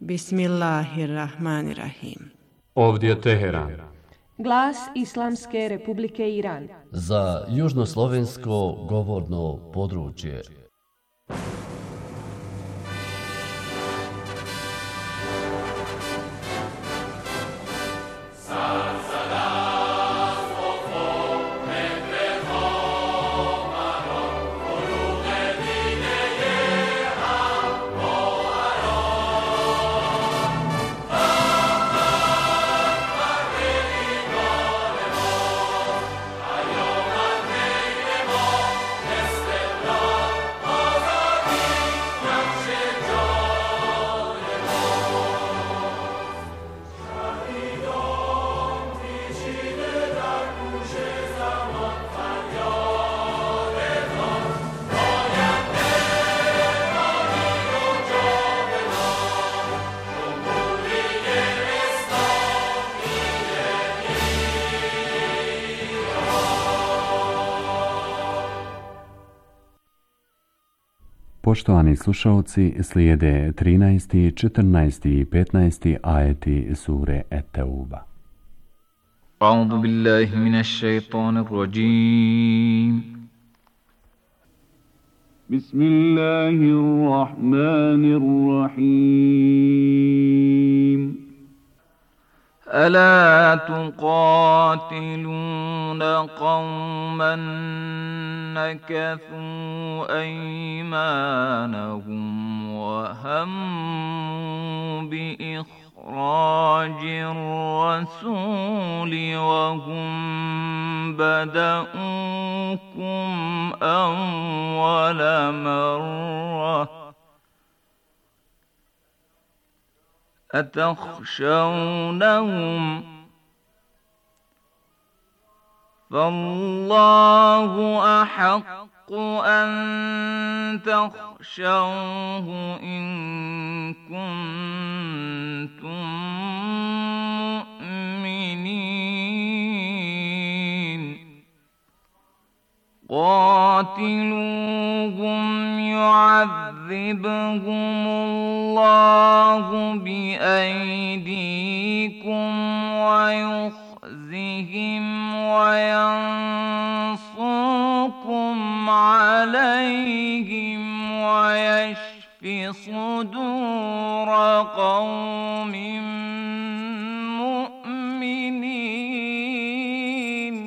Bismillahirrahmanirrahim. Ovdje je Teheran. Glas Islamske Republike Iran. Za južnoslovensko govorno područje. Poštovani slušalci, slijede 13., 14. i 15. ajeti sure Et-Tauba. A'udhu billahi minash shaitanir rajim. Bismillahirrahmanirrahim. ألا تقاتلون قوما نكثوا أيمانهم وهموا بإخراج الرسول وهم بدؤوكم أول مرة أتخشونهم فالله أحق أن تخشوه إن كنتم مؤمنين قاتلوهم يعذبهم الله بأيديكم ويخزهم وينصركم عليهم ويشف صدور قوم مؤمنين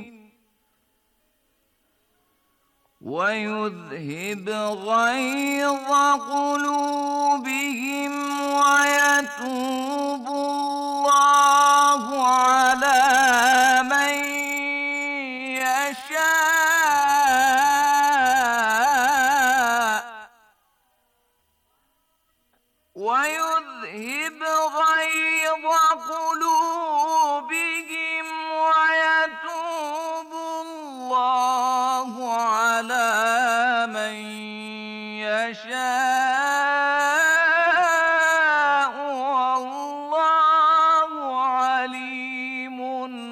ويذهب غيظ قلوبهم ويتوب الله على من يشاء ويذهب غيظ قلوبهم ويتوب الله على من يشاء والله عليم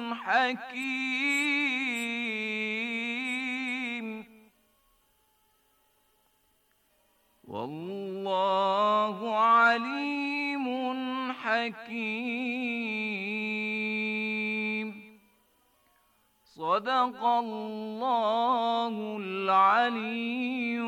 حكيم والله عليم حكيم صدق الله العلي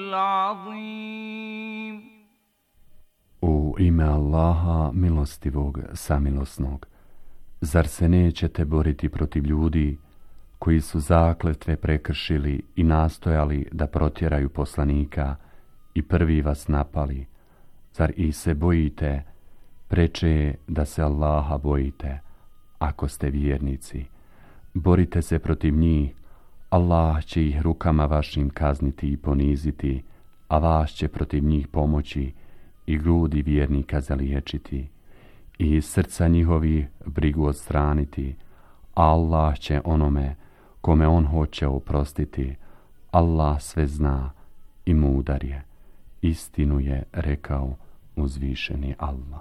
العظيم. U ime Allaha milostivog, samilosnog, zar se nećete boriti protiv ljudi koji su zakletve prekršili i nastojali da protjeraju poslanika i prvi vas napali? Zar i se bojite? Preče je da se Allaha bojite, ako ste vjernici. Borite se protiv njih, Allah će ih rukama vašim kazniti i poniziti, a vas će protiv njih pomoći i grudi vjernika zaliječiti i iz srca njihovi brigu odstraniti. Allah će onome kome on hoće oprostiti. Allah sve zna i mudar je. Istinu je rekao uzvišeni Allah.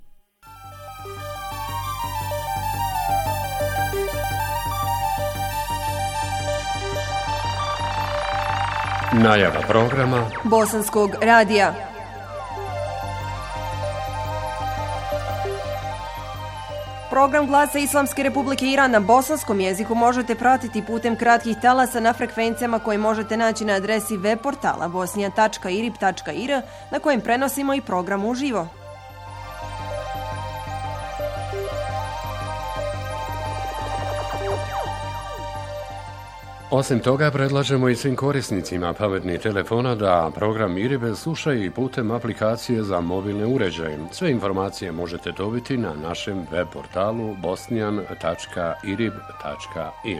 Najava programa Bosanskog radija. Program Glasa Islamske Republike Iran na bosanskom jeziku možete pratiti putem kratkih talasa na frekvencijama koje možete naći na adresi web portala bosnija.irib.ir na kojem prenosimo i program uživo. Osim toga, predlažemo i svim korisnicima pametnih telefona da program IRIB slušaju i putem aplikacije za mobilne uređaje. Sve informacije možete dobiti na našem web portalu bosnian.irib.ir.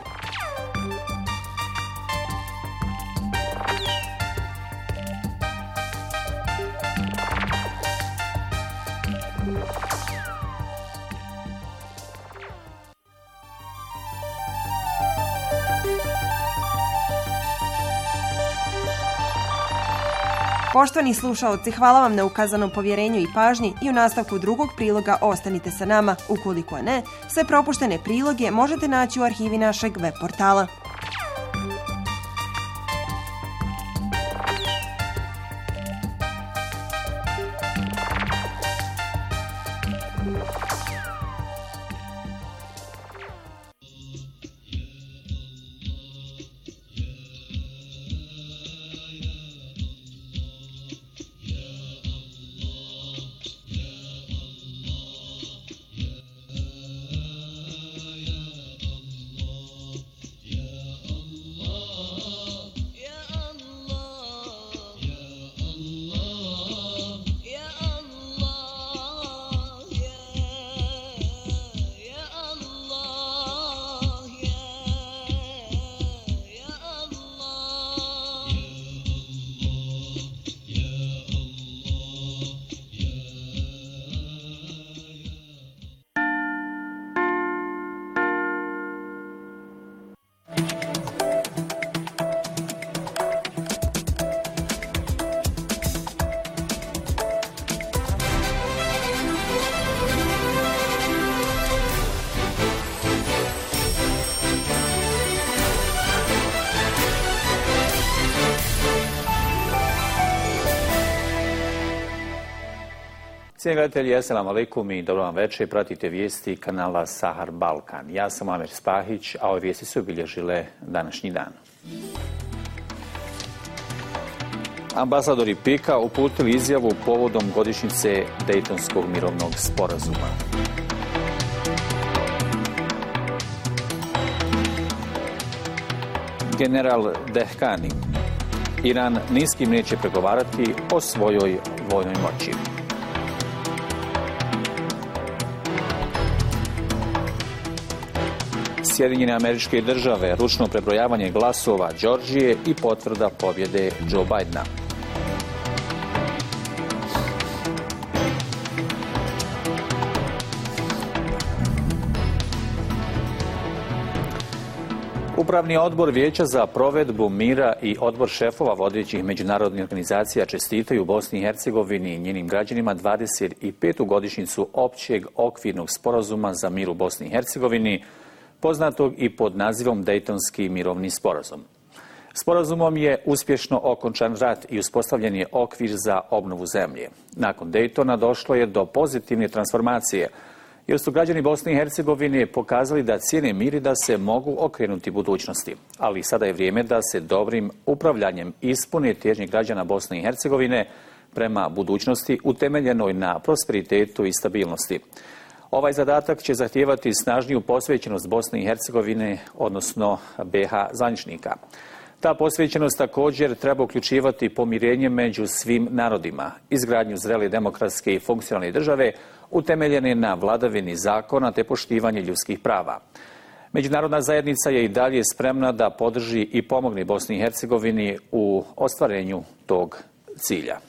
Poštovani slušaoci, hvala vam na ukazanom povjerenju i pažnji i u nastavku drugog priloga ostanite sa nama. Ukoliko ne, sve propuštene priloge možete naći u arhivi našeg web portala. Cijenjeni gledatelji, assalamu alaikum i dobro vam večer. Pratite vijesti kanala Sahar Balkan. Ja sam Amer Spahić, a ove vijesti su obilježile današnji dan. Ambasadori PIK-a uputili izjavu povodom godišnjice Dejtonskog mirovnog sporazuma. General Dehkani: Iran ni s kim neće pregovarati o svojoj vojnoj moći. Sjedinjene Američke Države, ručno prebrojavanje glasova Đorđije i potvrda pobjede Joe Bidena. Upravni odbor Vijeća za provedbu mira i odbor šefova vodećih međunarodnih organizacija čestitaju Bosni i Hercegovini i njenim građanima 25. godišnjicu općeg okvirnog sporazuma za mir u Bosni i Hercegovini, poznatog i pod nazivom Dejtonski mirovni sporazum. Sporazumom je uspješno okončan rat i uspostavljen je okvir za obnovu zemlje. Nakon Dejtona došlo je do pozitivne transformacije, jer su građani Bosne i Hercegovine pokazali da cijene mir i da se mogu okrenuti budućnosti. Ali sada je vrijeme da se dobrim upravljanjem ispune težnje građana Bosne i Hercegovine prema budućnosti utemeljenoj na prosperitetu i stabilnosti. Ovaj zadatak će zahtijevati snažniju posvećenost Bosne i Hercegovine, odnosno BiH zvaničnika. Ta posvećenost također treba uključivati pomirenje među svim narodima, izgradnju zrele demokratske i funkcionalne države utemeljene na vladavini zakona te poštivanje ljudskih prava. Međunarodna zajednica je i dalje spremna da podrži i pomogne Bosni i Hercegovini u ostvarenju tog cilja.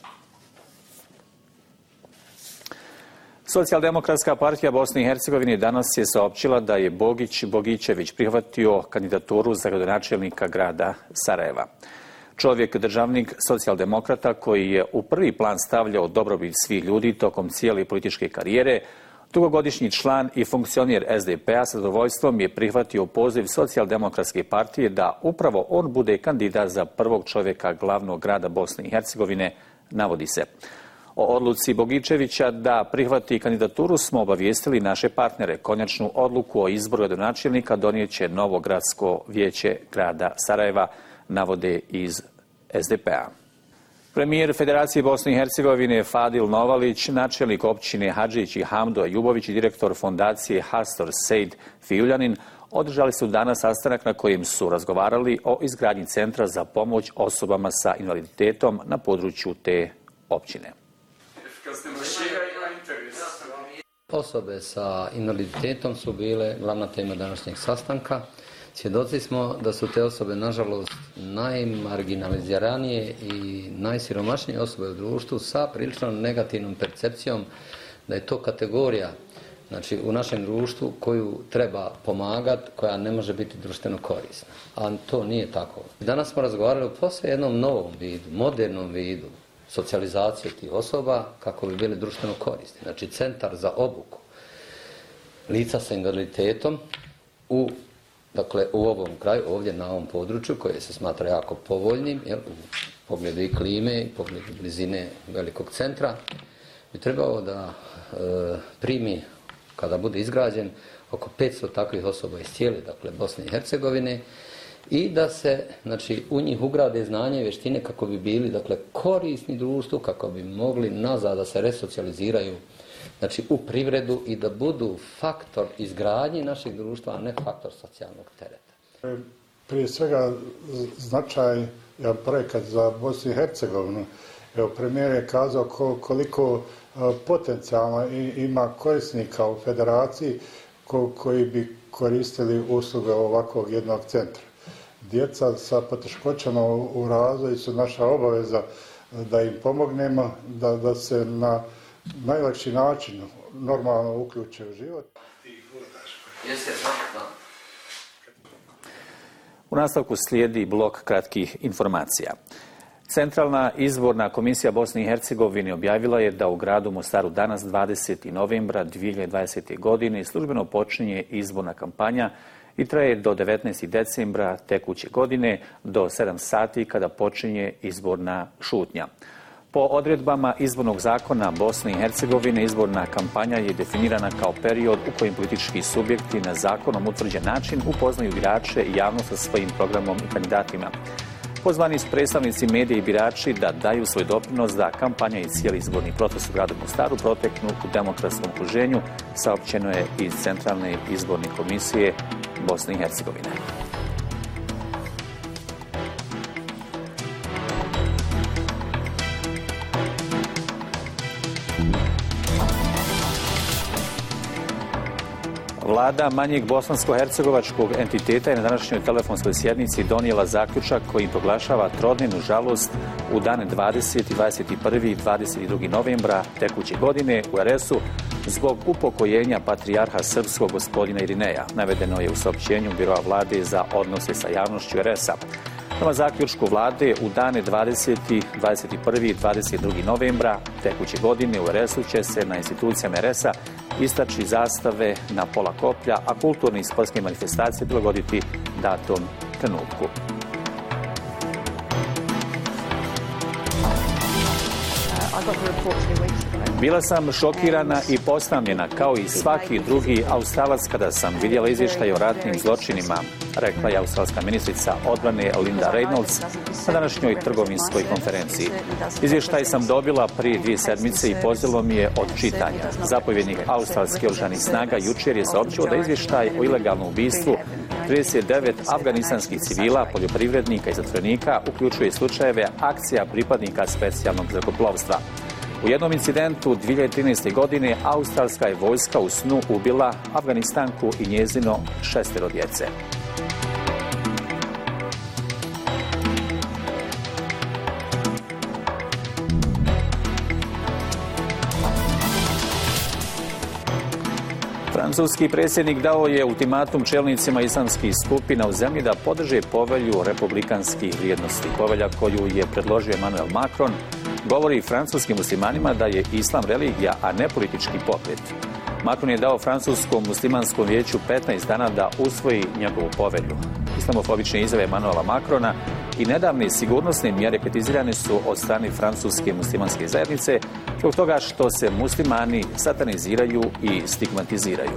Socijaldemokratska partija Bosne i Hercegovine danas je saopćila da je Bogić Bogićević prihvatio kandidaturu za gradonačelnika grada Sarajeva. Čovjek, državnik, socijaldemokrata koji je u prvi plan stavljao dobrobit svih ljudi tokom cijele političke karijere, dugogodišnji član i funkcioner SDP-a sa zadovoljstvom je prihvatio poziv Socijaldemokratske partije da upravo on bude kandidat za prvog čovjeka glavnog grada Bosne i Hercegovine, navodi se. O odluci Bogičevića da prihvati kandidaturu smo obavijestili naše partnere. Konačnu odluku o izboru gradonačelnika donijet će novo gradsko vijeće grada Sarajeva, navode iz SDP-a. Premijer Federacije Bosne i Hercegovine Fadil Novalić, načelnik općine Hadžić i Hamdo Jubović i direktor fondacije Hastor Sejd Fijuljanin održali su danas sastanak na kojem su razgovarali o izgradnji centra za pomoć osobama sa invaliditetom na području te općine. Osobe sa invaliditetom su bile glavna tema današnjeg sastanka. Svjedoci smo da su te osobe, nažalost, najmarginaliziranije i najsiromašnije osobe u društvu sa prilično negativnom percepcijom da je to kategorija, znači, u našem društvu koju treba pomagati, koja ne može biti društveno korisna. A to nije tako. Danas smo razgovarali o posve jednom novom vidu, modernom vidu socijalizacije tih osoba kako bi bili društveno korisni. Znači, centar za obuku lica sa invaliditetom u ovom kraju, ovdje na ovom području koje se smatra jako povoljnim, u pogledu i klime, i pogledu blizine velikog centra, bi trebao da primi, kada bude izgrađen, oko 500 takvih osoba iz cijele, Bosne i Hercegovine, i da se, u njih ugrade znanje i vještine kako bi bili, korisni društvu, kako bi mogli nazad da se resocijaliziraju, u privredu i da budu faktor izgradnje našeg društva, a ne faktor socijalnog tereta. Prije svega značaj projekat za Bosnu i Hercegovinu. Evo, premijer je kazao koliko potencijalno ima korisnika u federaciji koji bi koristili usluge ovakvog jednog centra. Djeca sa poteškoćama u razvoju su naša obaveza da im pomognemo, da se na najlakši način normalno uključe u život. U nastavku slijedi blok kratkih informacija. Centralna izborna komisija Bosne i Hercegovine objavila je da u gradu Mostaru danas 20. novembra 2020. godine službeno počinje izborna kampanja i traje do 19. decembra tekuće godine do 7 sati kada počinje izborna šutnja. Po odredbama izbornog zakona Bosne i Hercegovine izborna kampanja je definirana kao period u kojem politički subjekti na zakonom utvrđen način upoznaju birače i javnost sa svojim programom i kandidatima. Pozvani su predstavnici medija i birači da daju svoj doprinos da kampanja i cijeli izborni proces u gradu Mostaru proteknu u demokratskom okruženju, saopćeno je iz Centralne izborne komisije Bosne i Hercegovine. Vlada manjeg bosansko-hercegovačkog entiteta je na današnjoj telefonskoj sjednici donijela zaključak kojim proglašava trodnevnu žalost u dane 20., 21. i 22. novembra tekuće godine u RS-u zbog upokojenja patrijarha srpskog gospodina Irineja. Navedeno je u saopćenju Biroa vlade za odnose sa javnošću RS-a. Prema zaključku vlade u dane 20., 21. i 22. novembra tekuće godine u RS-u će se na institucijama RS-a istaći zastave na pola koplja, a kulturne i sportske manifestacije prilagoditi datom trenutku. Bila sam šokirana i posramljena kao i svaki drugi Australac kada sam vidjela izvještaj o ratnim zločinima, rekla je australska ministrica odbrane Linda Reynolds na današnjoj trgovinskoj konferenciji. Izvještaj sam dobila prije 2 sedmice i pozvalo mi je od čitanja. Zapovjednik australskih oružanih snaga jučer je saopćio da izvještaj o ilegalnom ubistvu 39 afganistanskih civila, poljoprivrednika i zatvorenika uključuje slučajeve akcija pripadnika specijalnog zrakoplovstva. U jednom incidentu 2013. godine australska je vojska u snu ubila Afganistanku i njezino 6 djece. Francuski predsjednik dao je ultimatum čelnicima islamskih skupina u zemlji da podrže povelju republikanskih vrijednosti. Povelja koju je predložio Emmanuel Macron govori francuskim muslimanima da je islam religija, a ne politički pokret. Macron je dao francuskom muslimanskom vijeću 15 dana da usvoji njegovu povelju. Islamofobične izjave Emmanuela Macrona i nedavne sigurnosne mjere kritizirane su od strane francuske muslimanske zajednice zbog toga što se muslimani sataniziraju i stigmatiziraju.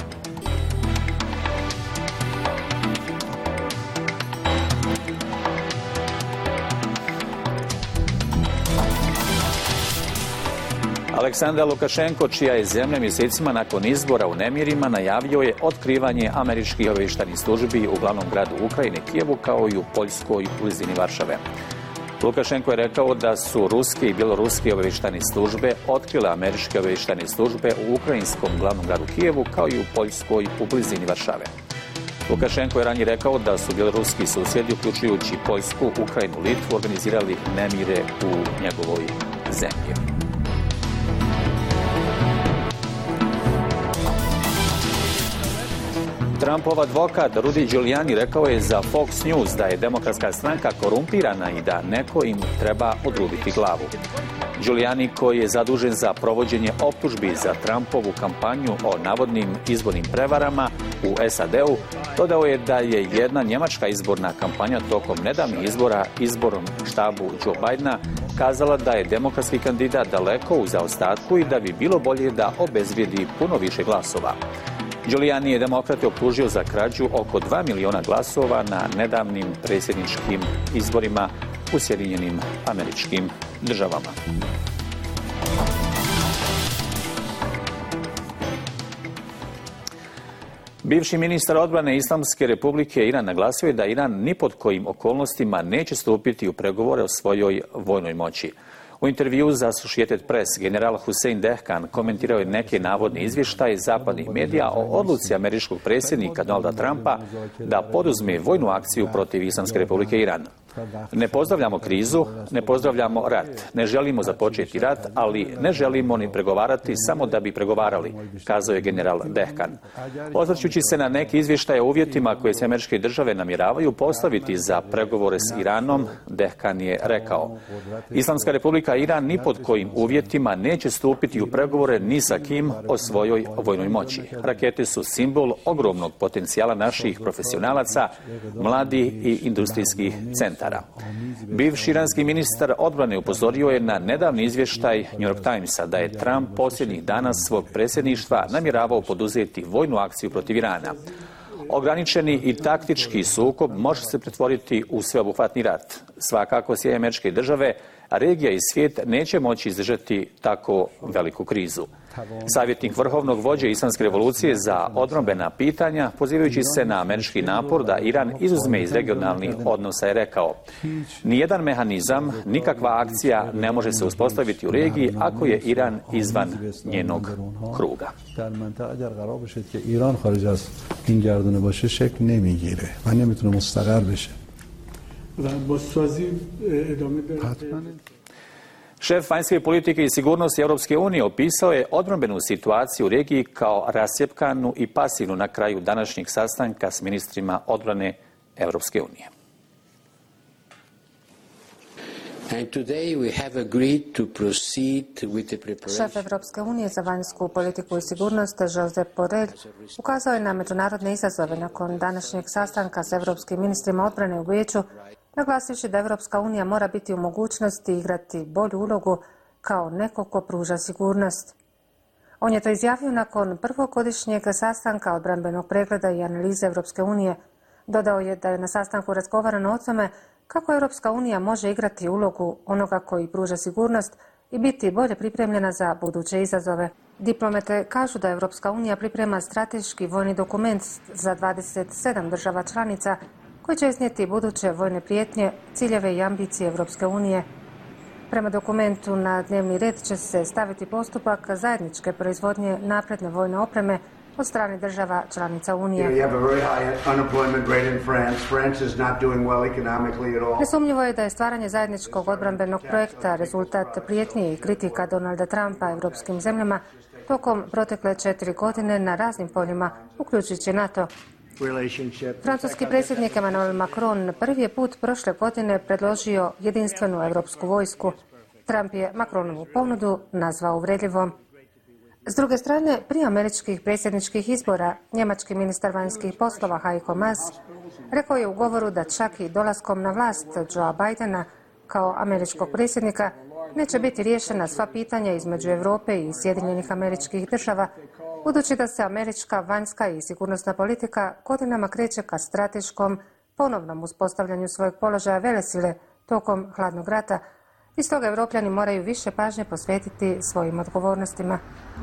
Aleksandar Lukašenko, čija je zemlja mjesecima nakon izbora u nemirima, najavio je otkrivanje američkih obavještajnih službi u glavnom gradu Ukrajine, Kijevu, kao i u Poljskoj u blizini Varšave. Lukašenko je rekao da su ruske i bjeloruske obavještajne službe otkrile američke obavještajne službe u ukrajinskom glavnom gradu Kijevu, kao i u Poljskoj u blizini Varšave. Lukašenko je ranije rekao da su bjeloruski susjedi, uključujući Poljsku, Ukrajinu, Litvu, organizirali nemire u njegovoj zemlji. Trumpov advokat Rudy Giuliani rekao je za Fox News da je demokratska stranka korumpirana i da neko im treba odrubiti glavu. Giuliani, koji je zadužen za provođenje optužbi za Trumpovu kampanju o navodnim izbornim prevarama u SAD-u, dodao je da je jedna njemačka izborna kampanja tokom nedavnih izbora izborom štabu Joe Bidena kazala da je demokratski kandidat daleko u zaostatku i da bi bilo bolje da obezbijedi puno više glasova. Giuliani je demokrate optužio za krađu oko 2 miliona glasova na nedavnim predsjedničkim izborima u Sjedinjenim Američkim Državama. Bivši ministar odbrane Islamske Republike Iran naglasio je da Iran ni pod kojim okolnostima neće stupiti u pregovore o svojoj vojnoj moći. U intervju za Associated Press general Hussein Dehkan komentirao je neke navodne izvještaje zapadnih medija o odluci američkog predsjednika Donalda Trumpa da poduzme vojnu akciju protiv Islamske Republike Iran. Ne pozdravljamo krizu, ne pozdravljamo rat, ne želimo započeti rat, ali ne želimo ni pregovarati samo da bi pregovarali, kazao je general Dehkan. Osvrćući se na neke izvještaje o uvjetima koje se američke države namjeravaju postaviti za pregovore s Iranom, Dehkan je rekao: Islamska Republika Iran ni pod kojim uvjetima neće stupiti u pregovore ni sa kim o svojoj vojnoj moći. Rakete su simbol ogromnog potencijala naših profesionalaca, mladih i industrijskih centara. Bivši iranski ministar odbrane upozorio je na nedavni izvještaj New York Timesa da je Trump posljednjih dana svog predsjedništva namjeravao poduzeti vojnu akciju protiv Irana. Ograničeni i taktički sukob može se pretvoriti u sveobuhvatni rat. Svakako Sjedinjene Američke Države, a regija i svijet neće moći izdržati tako veliku krizu. Savjetnik vrhovnog vođe Islamske revolucije za odbrambena pitanja, pozivajući se na američki napor da Iran izuzme iz regionalnih odnosa, je rekao: nijedan mehanizam, nikakva akcija ne može se uspostaviti u regiji ako je Iran izvan njenog kruga. Šef vanjske politike i sigurnosti Europske unije opisao je odbrambenu situaciju u regiji kao rascjepkanu i pasivnu na kraju današnjeg sastanka s ministrima odbrane Europske unije. Šef Europske unije za vanjsku politiku i sigurnost Josep Borrell ukazao je na međunarodne izazove nakon današnjeg sastanka s europskim ministrima odbrane u Vijeću, naglasivši da Europska unija mora biti u mogućnosti igrati bolju ulogu kao neko ko pruža sigurnost. On je to izjavio nakon prvogodišnjeg sastanka odbrambenog pregleda i analize Europske unije. Dodao je da je na sastanku razgovarano o tome kako Europska unija može igrati ulogu onoga koji pruža sigurnost i biti bolje pripremljena za buduće izazove. Diplomate kažu da Europska unija priprema strateški vojni dokument za 27 država članica koji će iznijeti buduće vojne prijetnje, ciljeve i ambicije Europske unije. Prema dokumentu na dnevni red će se staviti postupak zajedničke proizvodnje napredne vojne opreme od strane država članica Unije. Nesumnjivo je da je stvaranje zajedničkog odbrambenog projekta rezultat prijetnji i kritika Donalda Trumpa europskim zemljama tokom protekle 4 godine na raznim poljima, uključujući NATO. Francuski predsjednik Emmanuel Macron prvi je put prošle godine predložio jedinstvenu europsku vojsku. Trump je Macronovu ponudu nazvao uvredljivom. S druge strane, prije američkih predsjedničkih izbora, njemački ministar vanjskih poslova Heiko Maas rekao je u govoru da čak i dolaskom na vlast Joea Bidena kao američkog predsjednika neće biti riješena sva pitanja između Europe i Sjedinjenih Američkih Država, budući da se američka vanjska i sigurnosna politika godinama kreće ka strateškom ponovnom uspostavljanju svojeg položaja velesile tokom hladnog rata, i stoga Evropljani moraju više pažnje posvetiti svojim odgovornostima.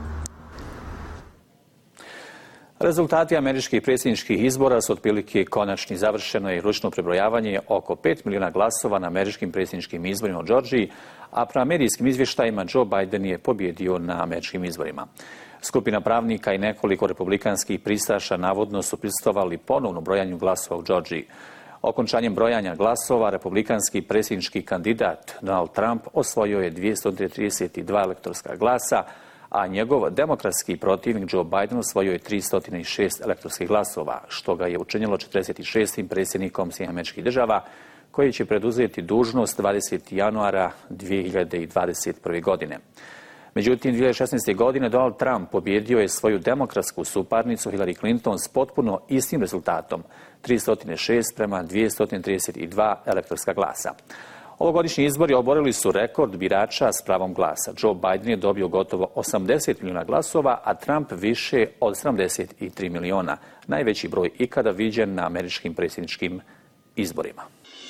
Rezultati američkih predsjedničkih izbora su otprilike konačni. Završeno je ručno prebrojavanje oko 5 milijuna glasova na američkim predsjedničkim izborima u Džordžiji, a prema medijskim izvještajima Joe Biden je pobjedio na američkim izborima. Skupina pravnika i nekoliko republikanskih pristaša navodno su prisustvovali ponovno brojanju glasova u Džordžiji. Okončanjem brojanja glasova, republikanski predsjednički kandidat Donald Trump osvojio je 232 elektorska glasa, a njegov demokratski protivnik Joe Biden osvojio je 306 elektorskih glasova, što ga je učinilo 46. predsjednikom Sjedinjenih Država, koji će preduzeti dužnost 20. januara 2021. godine. Međutim, 2016. godine Donald Trump pobjedio je svoju demokratsku suparnicu Hillary Clinton s potpuno istim rezultatom, 306 prema 232 elektorska glasa. Ovogodišnji izbori oborili su rekord birača s pravom glasa. Joe Biden je dobio gotovo 80 milijuna glasova, a Trump više od 73 milijuna, najveći broj ikada viđen na američkim predsjedničkim izborima.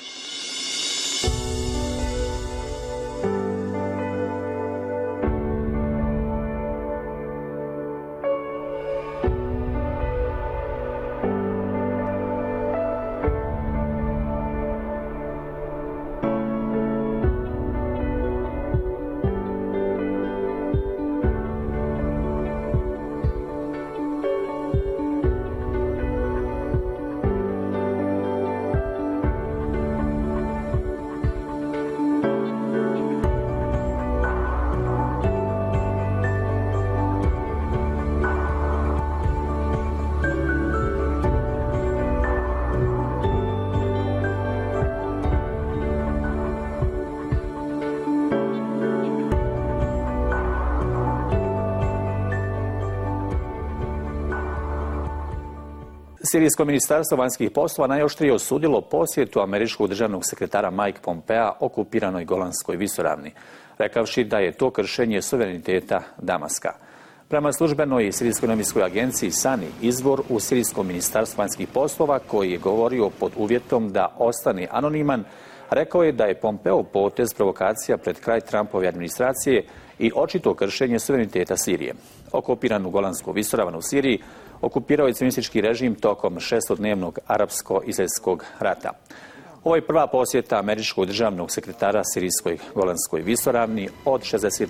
Sirijsko ministarstvo vanjskih poslova najoštrije osudilo posjetu američkog državnog sekretara Mike Pompea okupiranoj Golanskoj visoravni, rekavši da je to kršenje suvereniteta Damaska. Prema službenoj sirijskoj novinskoj agenciji Sani, izvor u Sirijskom ministarstvu vanjskih poslova, koji je govorio pod uvjetom da ostane anoniman, rekao je da je Pompeo potez provokacija pred kraj Trumpove administracije i očito kršenje suvereniteta Sirije. Okupiranu Golansku visoravan u Siriji okupirao je cionistički režim tokom šestodnevnog arapsko-izraelskog rata. Ovo je prva posjeta američkog državnog sekretara Sirijskoj Golanskoj visoravni od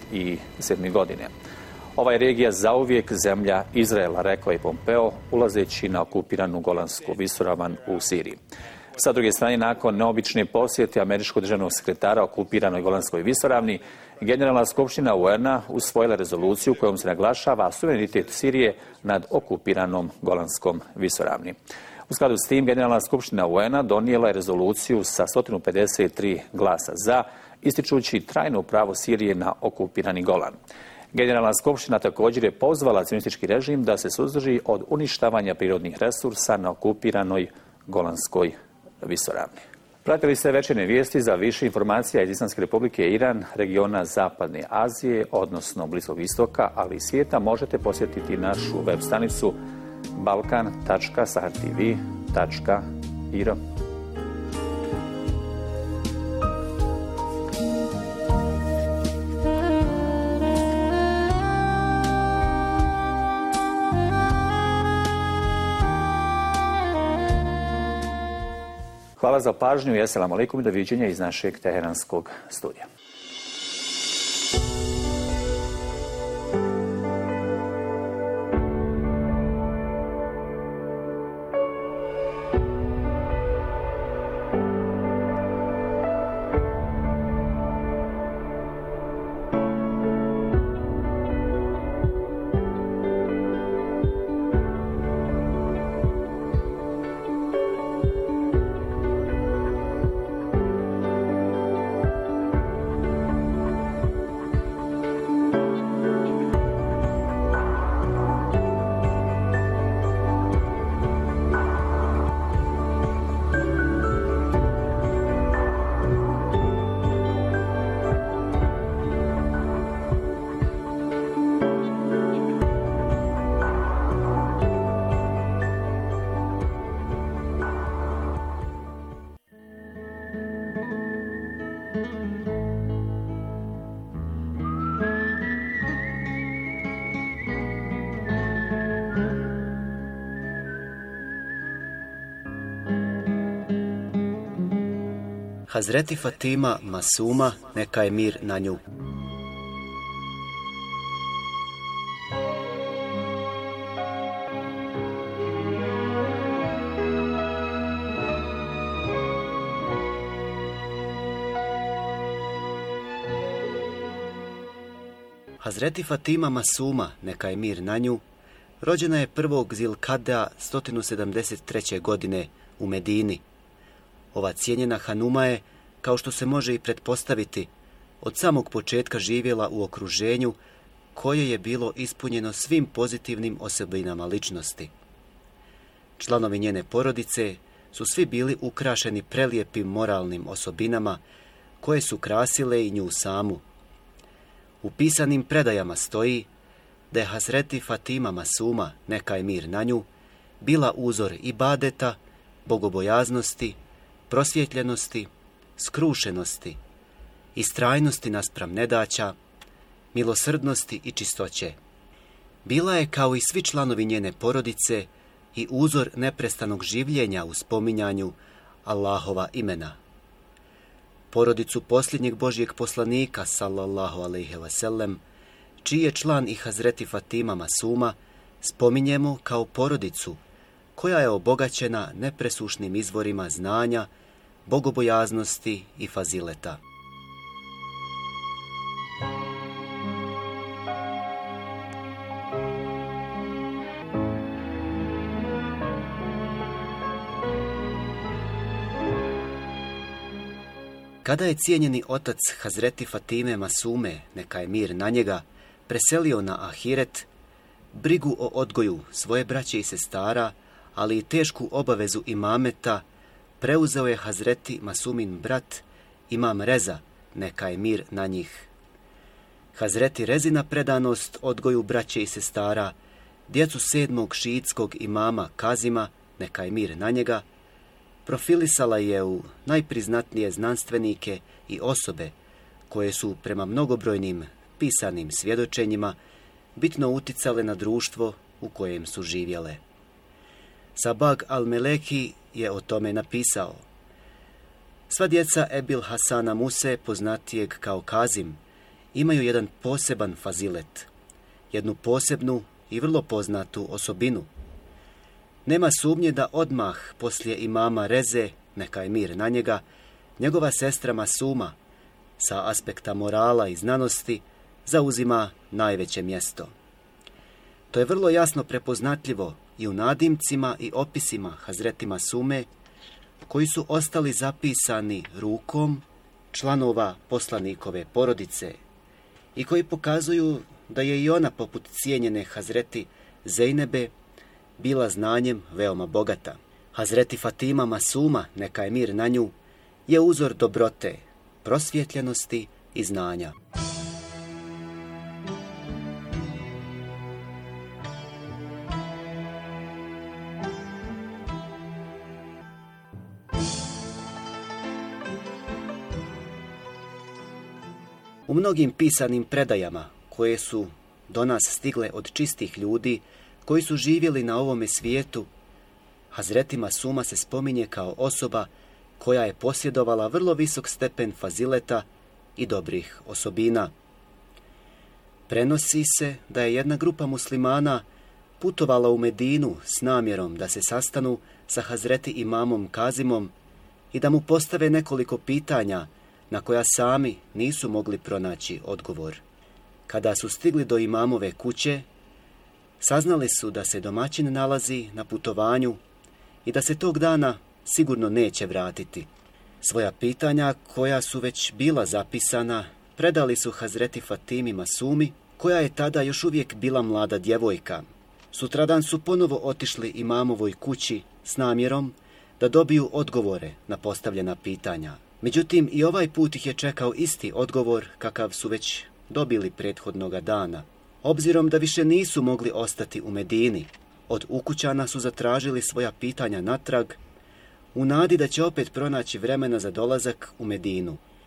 1967. godine. Ova je regija zauvijek zemlja Izraela, rekao je Pompeo, ulazeći na okupiranu Golansku visoravan u Siriji. Sa druge strane, nakon neobične posjete američkog državnog sekretara okupiranoj Golanskoj visoravni, Generalna skupština UN-a usvojila rezoluciju kojom se naglašava suverenitet Sirije nad okupiranom Golanskom visoravni. U skladu s tim, Generalna skupština UN-a donijela je rezoluciju sa 153 glasa za, ističući trajno pravo Sirije na okupirani Golan. Generalna skupština također je pozvala cionistički režim da se suzdrži od uništavanja prirodnih resursa na okupiranoj Golanskoj visoravni. Pratili ste večernje vijesti. Za više informacija iz Islamske republike Iran, regiona Zapadne Azije, odnosno Bliskog istoka, ali i svijeta, možete posjetiti našu web stranicu balkan.sahartv.ir. Hvala za pažnju i assalamu alaikum i doviđenja iz našeg teheranskog studija. Hazreti Fatima Masuma, neka je mir na nju. Hazreti Fatima Masuma, neka je mir na nju, rođena je 1. Zilkada 173. godine u Medini. Ova cijenjena hanuma je, kao što se može i pretpostaviti, od samog početka živjela u okruženju koje je bilo ispunjeno svim pozitivnim osobinama ličnosti. Članovi njene porodice su svi bili ukrašeni prelijepim moralnim osobinama koje su krasile i nju samu. U pisanim predajama stoji da je Hazreti Fatima Masuma, neka je mir na nju, bila uzor ibadeta, bogobojaznosti, prosvjetljenosti, skrušenosti, istrajnosti naspram nedaća, milosrdnosti i čistoće. Bila je, kao i svi članovi njene porodice, i uzor neprestanog življenja u spominjanju Allahova imena. Porodicu posljednjeg Božjeg poslanika, sallallahu alejhi ve sellem, čiji je član i Hazreti Fatima Masuma, spominjemo kao porodicu koja je obogaćena nepresušnim izvorima znanja, bogobojaznosti i fazileta. Kada je cijenjeni otac Hazreti Fatime Masume, neka je mir na njega, preselio na ahiret, brigu o odgoju svoje braće i sestara, ali i tešku obavezu imameta, preuzeo je Hazreti Masumin brat, imam Reza, neka je mir na njih. Hazreti Rezina predanost odgoju braće i sestara, djecu 7. šiitskog imama Kazima, neka je mir na njega, profilisala je u najpriznatnije znanstvenike i osobe koje su prema mnogobrojnim pisanim svjedočenjima bitno uticale na društvo u kojem su živjele. Sabag al-Meleki je o tome napisao: sva djeca Ebil Hasana Muse, poznatijeg kao Kazim, imaju jedan poseban fazilet, jednu posebnu i vrlo poznatu osobinu. Nema sumnje da odmah poslije imama Reze, neka je mir na njega, njegova sestra Masuma, sa aspekta morala i znanosti, zauzima najveće mjesto. To je vrlo jasno prepoznatljivo i u nadimcima i opisima Hazreti Masume, koji su ostali zapisani rukom članova poslanikove porodice i koji pokazuju da je i ona, poput cijenjene Hazreti Zejnebe, bila znanjem veoma bogata. Hazreti Fatima Masuma, neka je mir na nju, je uzor dobrote, prosvjetljenosti i znanja. U mnogim pisanim predajama koje su do nas stigle od čistih ljudi koji su živjeli na ovome svijetu, Hazreti Masuma se spominje kao osoba koja je posjedovala vrlo visok stepen fazileta i dobrih osobina. Prenosi se da je jedna grupa muslimana putovala u Medinu s namjerom da se sastanu sa Hazreti imamom Kazimom i da mu postave nekoliko pitanja na koja sami nisu mogli pronaći odgovor. Kada su stigli do imamove kuće, saznali su da se domaćin nalazi na putovanju i da se tog dana sigurno neće vratiti. Svoja pitanja, koja su već bila zapisana, predali su Hazreti Fatimi Masumi, koja je tada još uvijek bila mlada djevojka. Sutradan su ponovo otišli imamovoj kući s namjerom da dobiju odgovore na postavljena pitanja. Međutim, i ovaj put ih je čekao isti odgovor kakav su već dobili prethodnoga dana. Obzirom da više nisu mogli ostati u Medini, od ukućana su zatražili svoja pitanja natrag, u nadi da će opet pronaći vremena za dolazak u Medinu.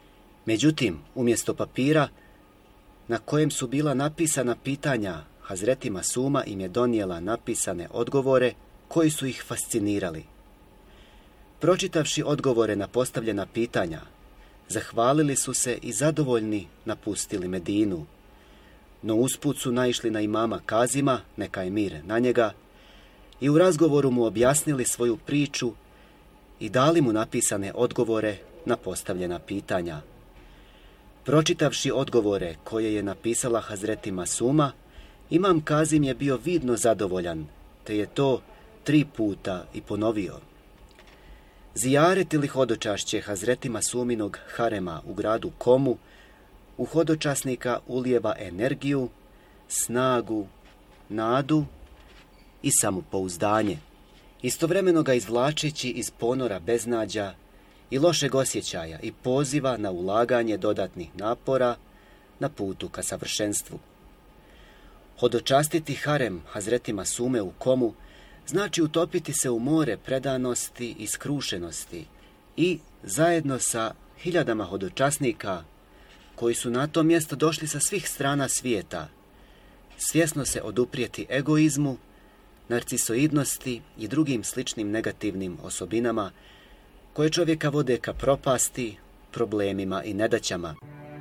Međutim, umjesto papira na kojem su bila napisana pitanja, Hazreti Masuma im je donijela napisane odgovore koji su ih fascinirali. Pročitavši odgovore na postavljena pitanja, zahvalili su se i zadovoljni napustili Medinu. No usput su naišli na imama Kazima, neka je mir na njega, i u razgovoru mu objasnili svoju priču i dali mu napisane odgovore na postavljena pitanja. Pročitavši odgovore koje je napisala Hazreti Masuma, imam Kazim je bio vidno zadovoljan, te je to 3 puta i ponovio. Zijaret ili hodočašće Hazreti Masuminog harema u gradu Komu u hodočasnika ulijeva energiju, snagu, nadu i samopouzdanje, istovremeno ga izvlačeći iz ponora beznađa i lošeg osjećaja i poziva na ulaganje dodatnih napora na putu ka savršenstvu. Hodočastiti harem Hazreti Masume u Komu znači utopiti se u more predanosti i skrušenosti i zajedno sa hiljadama hodočasnika koji su na to mjesto došli sa svih strana svijeta, svjesno se oduprijeti egoizmu, narcisoidnosti i drugim sličnim negativnim osobinama koje čovjeka vode ka propasti, problemima i nedaćama.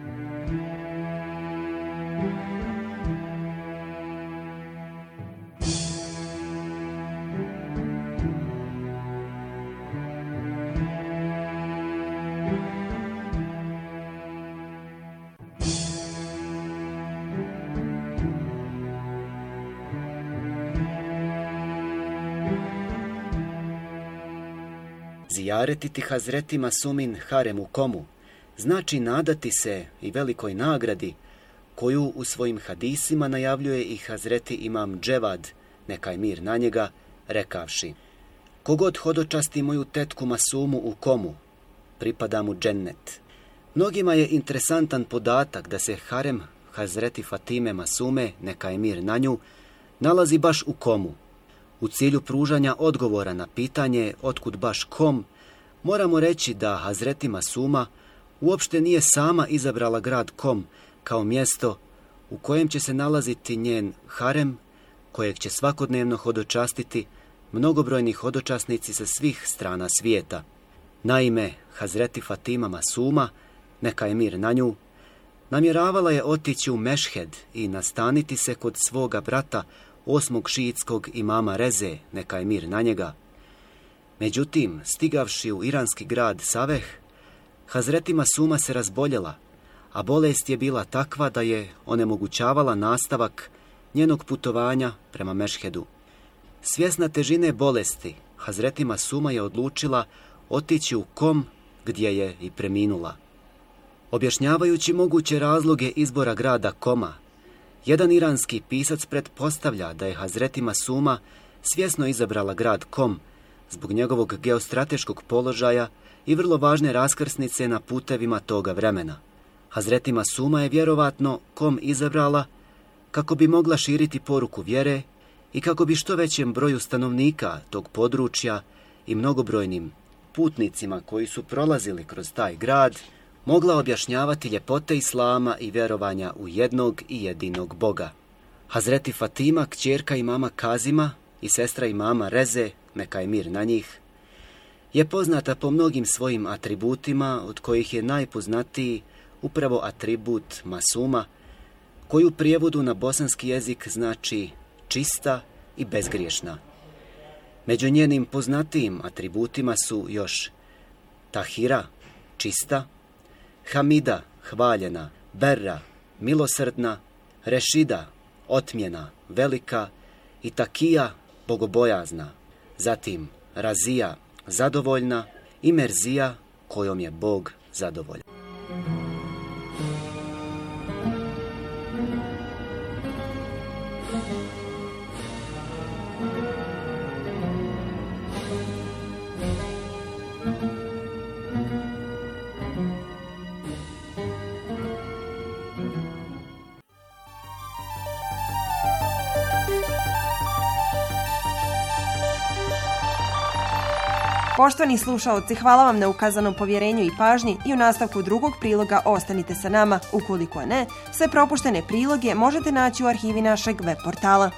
Zijaretiti Hazreti Masumin harem u Komu znači nadati se i velikoj nagradi koju u svojim hadisima najavljuje i Hazreti Imam Dževad, neka je mir na njega, rekavši: kogod hodočasti moju tetku Masumu u Komu, pripada mu džennet. Mnogima je interesantan podatak da se harem Hazreti Fatime Masume, neka je mir na nju, nalazi baš u Komu. U cilju pružanja odgovora na pitanje otkud baš Kom, moramo reći da Hazreti Masuma uopšte nije sama izabrala grad Kom kao mjesto u kojem će se nalaziti njen harem, kojeg će svakodnevno hodočastiti mnogobrojni hodočasnici sa svih strana svijeta. Naime, Hazreti Fatima Masuma, neka je mir na nju, namjeravala je otići u Mešhed i nastaniti se kod svoga brata 8. šiitskog imama Reze, neka je mir na njega. Međutim, stigavši u iranski grad Saveh, Hazreti Masuma se razboljela, a bolest je bila takva da je onemogućavala nastavak njenog putovanja prema Mešhedu. Svjesna težine bolesti, Hazreti Masuma je odlučila otići u Kom, gdje je i preminula. Objašnjavajući moguće razloge izbora grada Koma, jedan iranski pisac pretpostavlja da je Hazreti Masuma svjesno izabrala grad Kom zbog njegovog geostrateškog položaja i vrlo važne raskrsnice na putevima toga vremena. Hazreti Masuma je vjerovatno Kom izabrala kako bi mogla širiti poruku vjere i kako bi što većem broju stanovnika tog područja i mnogobrojnim putnicima koji su prolazili kroz taj grad mogla objašnjavati ljepote Islama i vjerovanja u jednog i jedinog Boga. Hazreti Fatima, kćerka imama Kazima i sestra imama Reze, neka je mir na njih, je poznata po mnogim svojim atributima, od kojih je najpoznatiji upravo atribut Masuma, koji u prijevodu na bosanski jezik znači čista i bezgriješna. Među njenim poznatijim atributima su još Tahira, čista, Hamida, hvaljena, Berra, milosrdna, Rešida, otmjena, velika i Takija, bogobojazna. Zatim Razija, zadovoljna i Merzija, kojom je Bog zadovoljan. Poštovani slušaoci, hvala vam na ukazanom povjerenju i pažnji i u nastavku drugog priloga ostanite sa nama. Ukoliko ne, sve propuštene priloge možete naći u arhivi našeg web portala.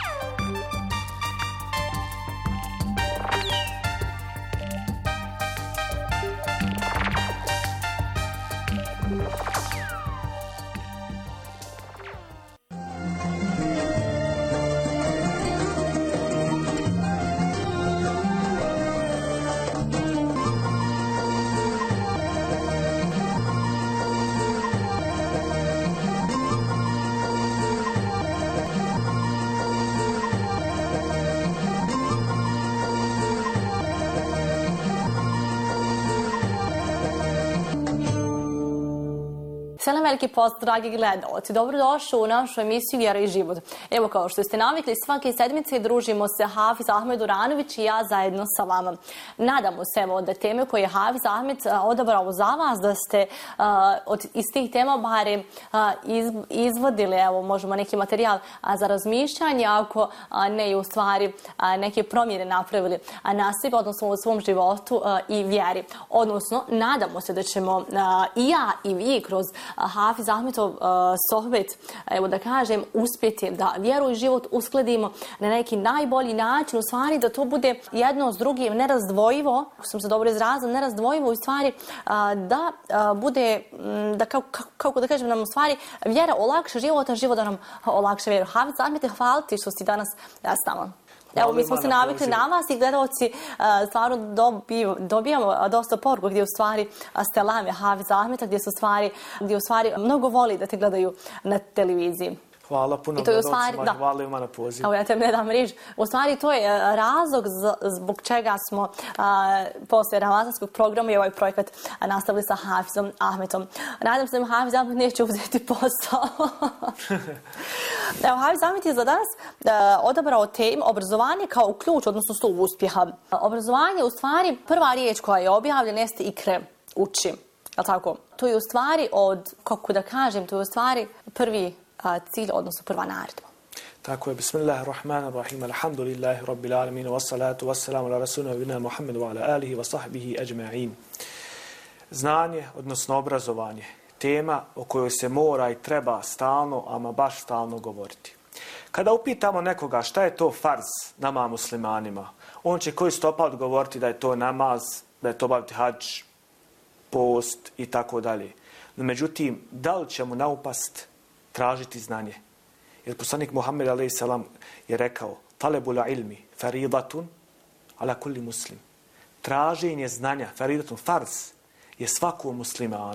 Selam, veliki pozdrav, dragi gledalci. Dobrodošli u našu emisiju Vjera i život. Evo, kao što ste navikli, svake sedmice družimo se Hafiz Ahmed Uranović i ja zajedno sa vama. Nadamo se da teme koje je Hafiz Ahmed odabrao za vas, da ste iz tih tema barem izvodili, evo, možemo neki materijal za razmišljanje, ako ne i u stvari neke promjene napravili na sebi, odnosno u svom životu i vjeri. Odnosno, nadamo se da ćemo i ja i vi kroz Hafiz Ahmetov sohbet, evo da kažem, uspjeti da vjeru i život uskladimo na neki najbolji način, u stvari da to bude jedno s drugim nerazdvojivo, ako sam se dobro izrazila, nerazdvojivo u stvari da bude, da kako da kažem, nam u stvari vjera olakša život, a život da nam olakša vjeru. Hafiz Ahmete, hvala ti što si danas s nama. Evo, mi smo se navikli na vas i gledalci stvarno dobijamo dosta poruku gdje u stvari ste lame Hafiz Ahmeta, gdje u stvari mnogo voli da te gledaju na televiziji. Hvala puno gledalcima, hvala ima na pozivu. Evo, ja te ne dam riječ. U stvari, to je razlog zbog čega smo poslije ramazanskog programa i ovaj projekat nastavili sa Hafizom Ahmetom. Nadam se da Hafiz Ahmet neće uzeti posao. Evo, Hafiz Ahmet je za danas odabrao temu obrazovanje kao ključ, odnosno stup uspjeha. Obrazovanje je u stvari prva riječ koja je objavljena jeste ikre, uči. Jel' tako? To je u stvari kako da kažem, to je u stvari prvi cilj, odnosno prva naredba. Tako je, bismillahirrahmanirrahim, alhamdulillahi rabbil alamin, wassalatu wassalamu ala rasulina Muhammedu wa ala alihi wa sahbihi ajma'in. Znanje, odnosno obrazovanje, tema o kojoj se mora i treba stalno, ama baš stalno govoriti. Kada upitamo nekoga šta je to farz nama muslimanima, on će koji stopa odgovoriti da je to namaz, da je to obaviti hadž, post i tako dalje. No međutim, da li će mu naupast tražiti znanje? Jer poslanik Muhammed a.s. je rekao: talebul ilmi faridatun ala kulli muslim. Traženje znanja, faridatun, farz, je svakom muslimanu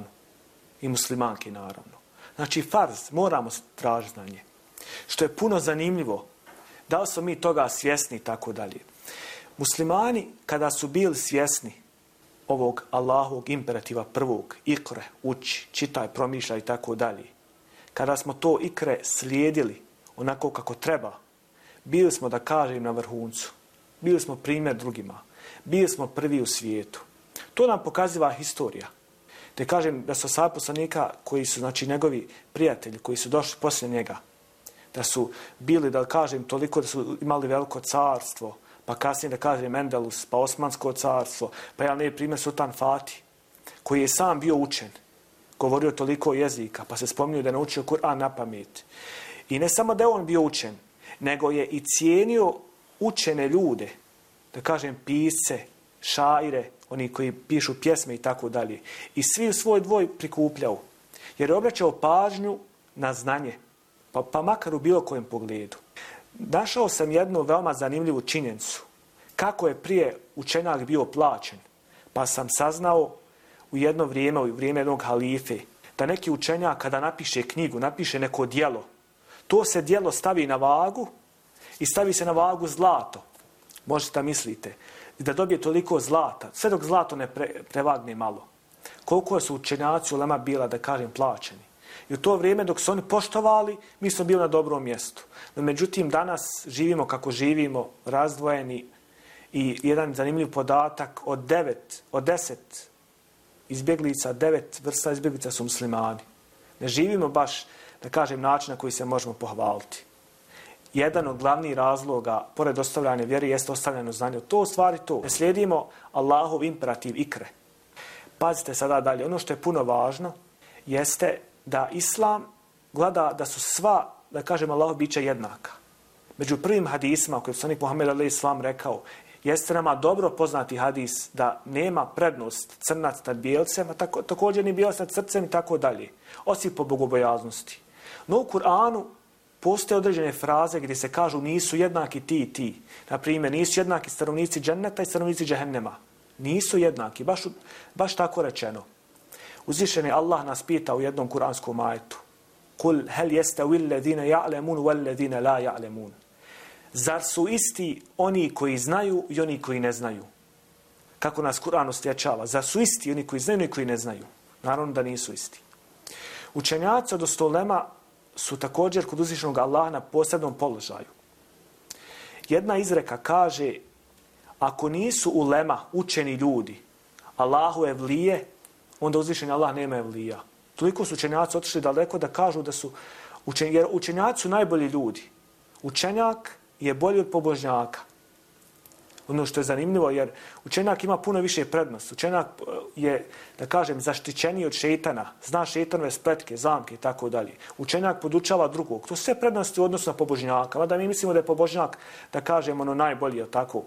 i muslimanki naravno. Znači farz, moramo tražiti znanje. Što je puno zanimljivo, da li smo mi toga svjesni i tako dalje. Muslimani, kada su bili svjesni ovog Allahovog imperativa prvog, ikre, uči, čitaj, promišljaj i tako dalje, kada smo to ikre slijedili onako kako treba, bili smo, da kažem, na vrhuncu. Bili smo primjer drugima. Bili smo prvi u svijetu. To nam pokaziva historija. Da kažem da su ashabi poslanika, koji su, znači, njegovi prijatelji, koji su došli poslije njega, da su bili, da kažem, toliko da su imali veliko carstvo, pa kasnije, da kažem, Endelus, pa Osmansko carstvo, pa ja ne primjer Sultan Fatih, koji je sam bio učen, govorio toliko jezika, pa se spominju da je naučio Kur'an na pamet. I ne samo da je on bio učen, nego je i cijenio učene ljude, da kažem pisce, šaire, oni koji pišu pjesme i tako dalje. I svi u svoj dvoj prikupljao, jer je obraćao pažnju na znanje, pa makar u bilo kojem pogledu. Našao sam jednu veoma zanimljivu činjenicu, kako je prije učenjak bio plaćen, pa sam saznao u jedno vrijeme, u vrijeme jednog halife, da neki učenjak kada napiše knjigu, napiše neko djelo, to se djelo stavi na vagu i stavi se na vagu zlato. Možete da mislite, da dobije toliko zlata, sve dok zlato ne prevagne malo. Koliko su učenjaci ulema bila, da kažem, plaćeni. I u to vrijeme dok su oni poštovali, mi smo bili na dobrom mjestu. No, međutim, danas živimo kako živimo, razdvojeni, i jedan zanimljiv podatak, od 10 izbjeglica, 9 vrsta izbjeglica su muslimani. Ne živimo baš, da kažem, način na koji se možemo pohvaliti. jedan od glavnih razloga, pored ostavljanja vjere, jeste ostavljeno znanje. To u stvari to. Ne slijedimo Allahov imperativ ikre. Pazite sada dalje. Ono što je puno važno jeste da Islam gleda da su sva, da kažem, Allahov bića jednaka. Među prvim hadisima koje je poslanik Muhammed a.s. rekao, jeste nama dobro poznati hadis da nema prednost crnac nad bijelcem, a također ni bijelac nad crcem i tako dalje, osim po bogobojaznosti. No u Kur'anu postoje određene fraze gdje se kažu nisu jednaki ti i ti. Naprimjer, nisu jednaki stanovnici dženneta i stanovnici džehennema. Nisu jednaki, baš tako rečeno. Uzvišeni Allah nas pita u jednom kuranskom ajetu. Kul hel jestavi alladhina ja'lemun walladhina la ja'lemun. Zar su isti oni koji znaju i oni koji ne znaju? Kako nas Kur'an ostječava. Zar su isti oni koji znaju i oni koji ne znaju? Naravno da nisu isti. Učenjaci od ostolema su također kod uzvišenog Allaha na posebnom položaju. Jedna izreka kaže, ako nisu ulema, učeni ljudi, Allahu evlije, onda uzvišeni Allah nema evlija. Toliko su učenjaci otišli daleko da kažu da su jer učenjaci su najbolji ljudi. Učenjak je bolji od pobožnjaka. Ono što je zanimljivo, jer učenjak ima puno više prednost. Učenjak je, da kažem, zaštićeniji od šejtana. Zna šejtanove spletke, zamke i tako dalje. Učenjak podučava drugog. To sve prednosti u odnosu na pobožnjaka. Mada mi mislimo da je pobožnjak, da kažem, najbolji, tako.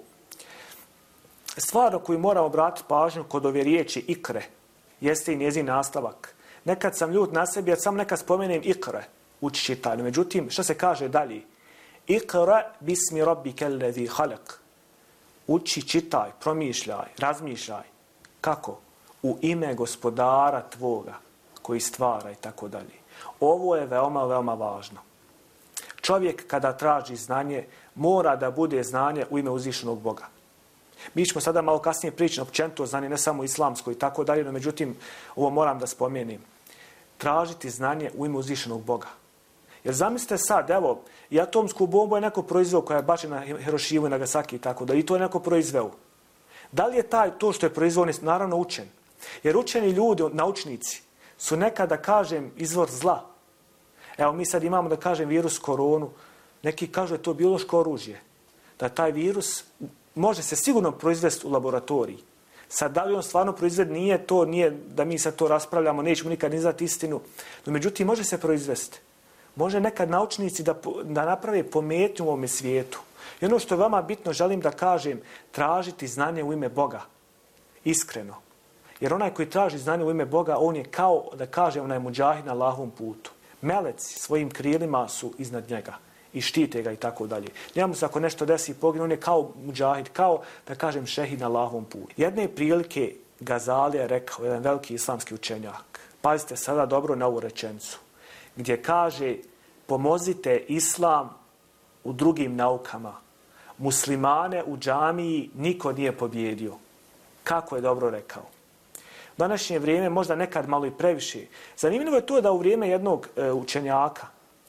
Stvar o koju moramo obratiti pažnju kod ove riječi ikre jeste i njezin nastavak. Nekad sam ljut na sebi, jer sam nekad spomenem ikre, uči čitanju. Međutim, što se kaže dalje? Ikre bismi rabbike alladhi khalaq. Uči, čitaj, promišljaj, razmišljaj. Kako? U ime gospodara tvoga koji stvara i tako dalje. Ovo je veoma, veoma važno. Čovjek kada traži znanje, mora da bude znanje u ime uzvišenog Boga. Mi ćemo sada malo kasnije pričati općenito znanje, ne samo islamsko i tako dalje, no međutim, ovo moram da spomenem. Tražiti znanje u ime uzvišenog Boga. Jer zamislite sad, evo, i atomsku bombu je neko proizveo koja je bačena na Hirošimu i Nagasaki i tako da i to je neko proizveo. Da li je to što je proizveo, naravno učen? Jer učeni ljudi, naučnici, su nekada, kažem, izvor zla. Evo, mi sad imamo, da kažem, virus koronu. Neki kažu da je to biološko oružje. Da taj virus može se sigurno proizvesti u laboratoriji. Sad, da li on stvarno proizved, nije da mi sad to raspravljamo, nećemo nikad ni znati istinu. No, međutim, može se proizvesti. Može nekad naučnici da naprave pometnju u ovome svijetu. I ono što je vama bitno, želim da kažem, tražiti znanje u ime Boga. Iskreno. Jer onaj koji traži znanje u ime Boga, on je kao, da kažem, onaj muđahid na Allahovom putu. Meleci svojim krilima su iznad njega i štite ga i tako dalje. Njemu se ako nešto desi i pogine, on je kao muđahid, kao, da kažem, šehid na Allahovom putu. Jedne prilike Gazalija je rekao, jedan veliki islamski učenjak. Pazite sada dobro na ovu rečenicu. Gdje kaže, pomozite islam u drugim naukama. Muslimane u džamiji niko nije pobjedio. Kako je dobro rekao. U današnje vrijeme možda nekad malo i previše. Zanimljivo je to da u vrijeme jednog učenjaka,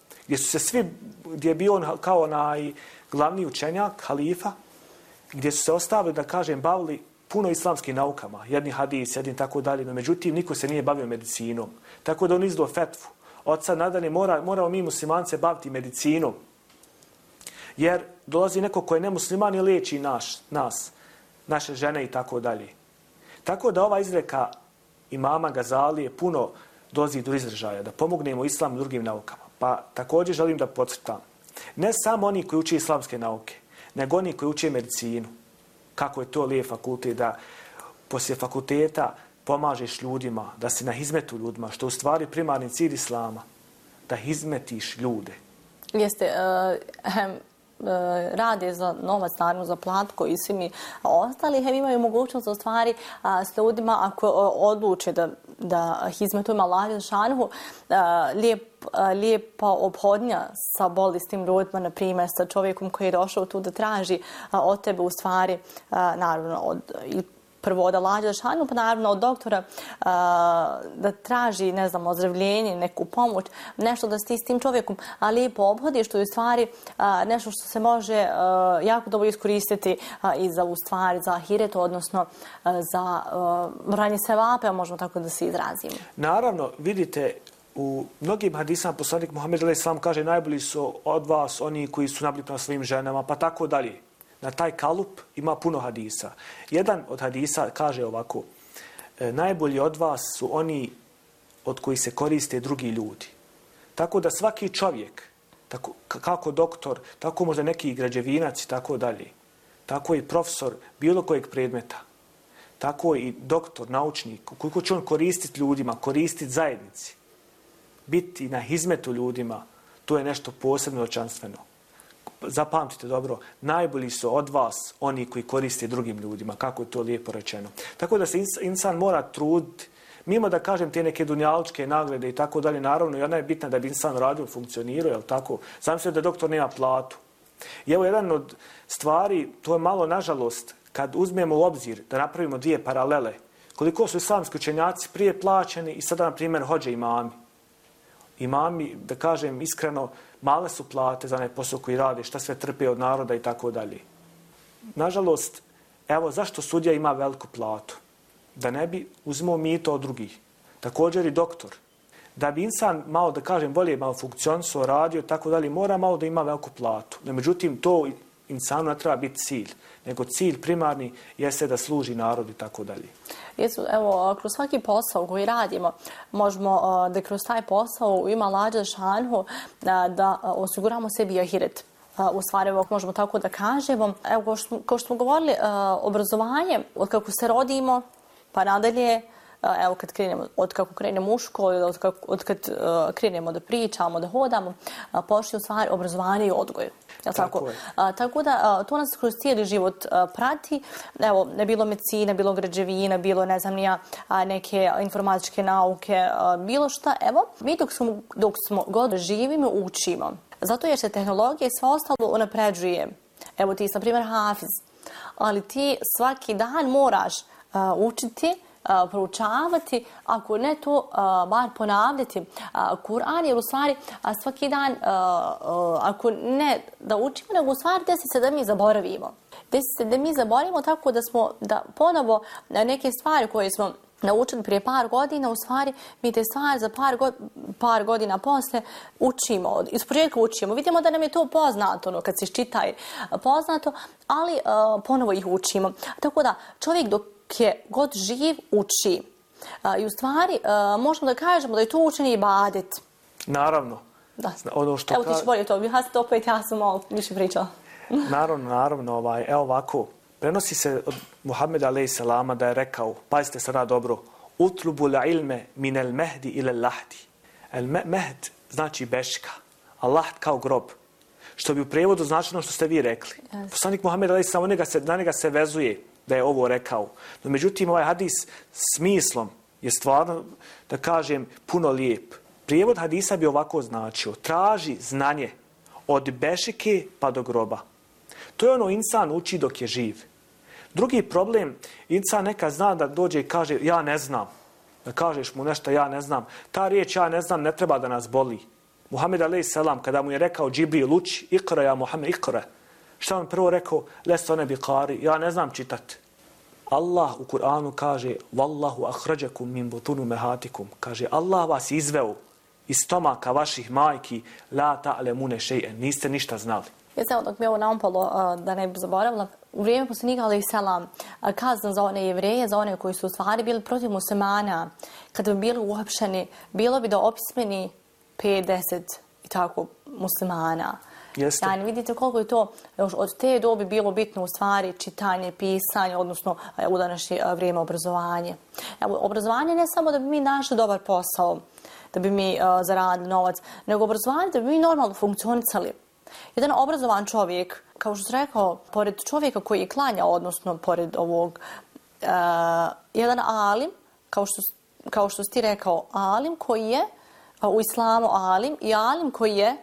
gdje je bio on kao glavni učenjak, halifa, gdje su se ostavili, da kažem, bavili puno islamskim naukama. Jedni hadis, jedni tako dalje. No, međutim, niko se nije bavio medicinom. Tako da on izdao fetvu. Od sad nadalje moramo mi muslimance baviti medicinom. Jer dolazi neko ko je nemusliman i liječi nas, naše žene i tako dalje. Tako da ova izreka imama Gazalije puno dolazi do izražaja, da pomognemo islamu drugim naukama. Pa također želim da podcrtam. Ne samo oni koji uče islamske nauke, nego oni koji uče medicinu. Kako je to lijep fakultet, da poslije fakulteta pomažeš ljudima, da si na hizmetu ljudima, što u stvari primarni cilj islama, da hizmetiš ljude. Jeste, rade za novac, naravno za plat koji svi mi ostali, imaju mogućnost u stvari s ljudima ako odluče da hizmetuju Allah dželešanohu, lijepa ophodnja sa bolestim ljudima, na primjer sa čovjekom koji je došao tu da traži od tebe u stvari, naravno prvo od Allah dželešanohu, pa naravno od doktora da traži, ne znam, ozdravljenje, neku pomoć, nešto da ti s tim čovjekom lijepo obhodiš, što je u stvari nešto što se može jako dobro iskoristiti i za u stvari za ahiret, odnosno za branje sevape, možemo tako da se izrazimo. Naravno, vidite, U mnogim hadisama poslanik Muhammed a.s. kaže najbolji su od vas oni koji su nabili prema svojim ženama, pa tako dalje. Na taj kalup ima puno hadisa. Jedan od hadisa kaže ovako: najbolji od vas su oni od koji se koriste drugi ljudi. Tako da svaki čovjek, tako, kako doktor, tako možda neki građevinac i tako dalje, tako i profesor bilo kojeg predmeta, tako i doktor, naučnik, koliko će on koristiti ljudima, koristiti zajednici, biti na hizmetu ljudima, to je nešto posebno veličanstveno. Zapamtite dobro, najbolji su od vas oni koji koriste drugim ljudima, kako je to lijepo rečeno. Tako da se insan mora truditi, mimo da kažem te neke dunjalučke nagrade i tako dalje, naravno i ona je bitna da bi insan radio, funkcionirao, jel tako? Zamislite da doktor nema platu. I evo jedan od stvari, to je malo nažalost, kad uzmemo u obzir da napravimo dvije paralele, koliko su islamski učenjaci prije plaćeni i sada, na primjer, hođe imami. Imami, da kažem iskreno, male su plate za onaj posao koji rade, šta sve trpe od naroda i tako dalje. Nažalost, evo zašto sudija ima veliku platu? Da ne bi uzimao mito od drugih. Također i doktor. Da bi insan malo, da kažem, bolje malo funkcionisao, radio, tako dalje, mora malo da ima veliku platu. No, međutim, to insanu ne treba biti cilj, nego cilj primarni jeste da služi narodu i tako dalje. Evo, kroz svaki posao koji radimo, možemo da kroz taj posao u ime Allaha dželešanu da osiguramo sebi ahiret. U stvari, možemo tako da kažemo. Evo, kao što smo govorili, obrazovanje, od kako se rodimo, pa nadalje, evo od kako krenemo u školu, od kad krenemo da pričamo, da hodamo, počne u stvari obrazovanje i odgoj. Tako da to nas kroz cijeli život prati. Evo, ne bilo medicina, bilo građevina, bilo ne znam nija neke informatičke nauke, bilo šta. Evo, mi dok smo god živimo, učimo. Zato jer se tehnologija i sve ostalo unapređuje. Evo ti, na primjer, hafiz. Ali ti svaki dan moraš učiti, proučavati, ako ne to, bar ponavljati Kur'an, jer u stvari svaki dan, ako ne da učimo, nego u stvari desi se da mi zaboravimo. Desi se da mi zaboravimo tako da ponovo neke stvari koje smo naučili prije par godina, u stvari mi te stvari za par godina posle učimo, iz početka učimo. Vidimo da nam je to poznato, kad se iščita je poznato, ali ponovo ih učimo. Tako da čovjek dok je god živ, uči. I u stvari možemo da kažemo da je to učenje ibadet. Naravno. Da. Ono što evo ti ću bolje to, ja sam malo više pričala. Naravno, evo ovako. Prenosi se od Muhammeda a.s. da je rekao, pazite sada dobro, utlubu la ilme min el mehdi ile lahdi. El mehd znači beška, a lahd kao grob. Što bi u prijevodu značilo što ste vi rekli. Poslanik Muhammed a.s. na njega se vezuje da je ovo rekao. No, međutim, ovaj hadis smislom je stvarno, da kažem, puno lijep. Prijevod hadisa bi ovako značio: traži znanje od bešike pa do groba. To je ono insan uči dok je živ. Drugi problem, insan nekad zna da dođe i kaže ja ne znam. Da kažeš mu nešto ja ne znam. Ta riječ ja ne znam ne treba da nas boli. Muhammed a.s. kada mu je rekao Džibril uči, ikra ja Muhammed ikra. Šta on prvo rekao? Lesto ne bi kari, ja ne znam čitat. Allah u Kur'anu kaže Wallahu ahrađakum min butunu mehatikum. Kaže Allah vas izveo iz stomaka vaših majki la ta'lemune še'en. Niste ništa znali. Evo, dok mi je ovo naumpalo, da ne bi zaboravila, u vrijeme poslanika alaih selam kazna za one Jevreje, za one koji su u stvari bili protiv muslimana, kada bi bili uhapšeni, bilo bi da opismeni 50 i tako muslimana. Jeste. Yani, vidite koliko je to još od te dobi bilo bitno u stvari čitanje, pisanje, odnosno u današnje vrijeme obrazovanje. Evo, obrazovanje ne samo da bi mi našli dobar posao, da bi mi zaradili novac, nego obrazovanje da bi mi normalno funkcionisali. Jedan obrazovan čovjek, kao što sam rekao, pored čovjeka koji je klanja, odnosno pored ovog, jedan alim, kao što si ti rekao, alim koji je u islamu alim i alim koji je